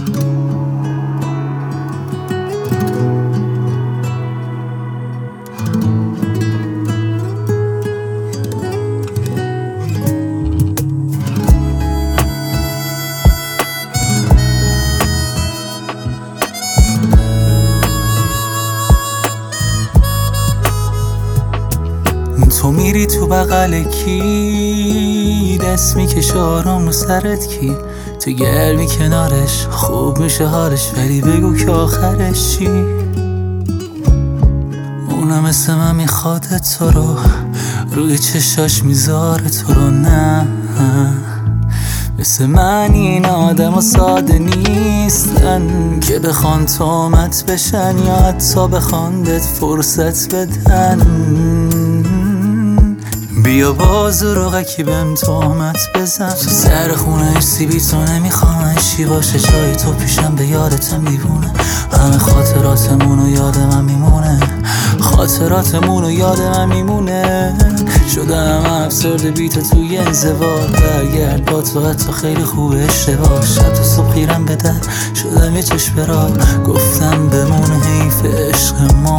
تو میری تو بغل کی، دست میکشه آرام رو سرت کی، تو گرمی کنارش خوب میشه حالش، ولی بگو که آخرش چی؟ اونم مثل من میخواد تو رو، روی چشاش میذاره تو رو، نه مثل من این آدم ساده نیستن که بخوان تهمت بشن یا حتی بخوان بهت فرصت بدن. بیا باز روغکی بهم تهمت بزن، سر خونه سیبی تو نمیخوام چی باشه، جای تو پیشم به یادتم دیوونه، همه خاطراتمونو یاد من میمونه، خاطراتمونو یاد من میمونه. شدم افسرده بیت توی انزوا، برگرد با تو حتی خیلی خوبه اشتباه، شب تا صبح خیرم به در شدم یه چشم را، گفتم بمونه حیف عشق ما،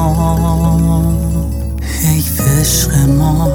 حیف عشق ما.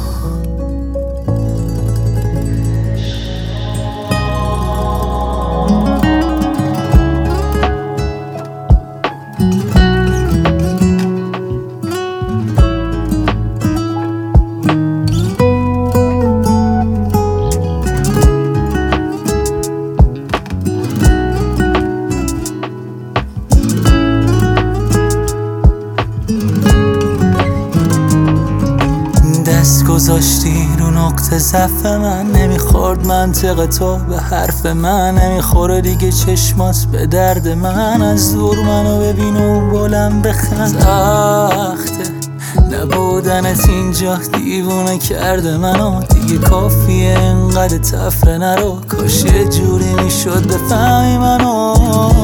دست گذاشتی رو نقطه ضعف من، نمیخورد منطق تو به حرف من، نمیخوره دیگه چشمات به درد من، از دور منو ببین و بلند بخند. سخته نبودنت اینجا دیوونه کرده منو، دیگه کافیه انقدر تفره نرو، کاش یه جوری میشد بفهمی منو.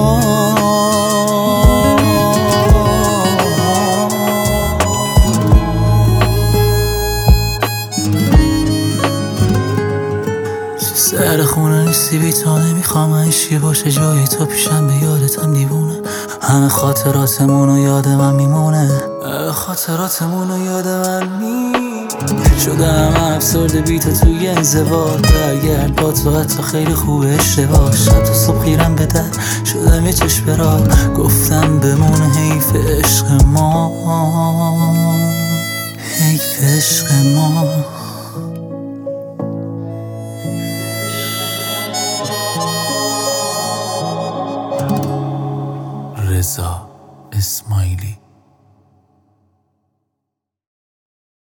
سر خونه نیستی بی تو نمیخوام عیشی باشه، جای تو پیشم به یادتم دیوونه، همه خاطراتمونو یاد من میمونه، خاطراتمونو یاد من شدم افسرده بی تو توی انزوا، برگرد با تو حتی خیلی خوبه اشتباه، شب تا صبح خیرم به در شدم یه چشم را، گفتم بمونه حیف عشق ما، حیف عشق ما. رضا اسماعیلی.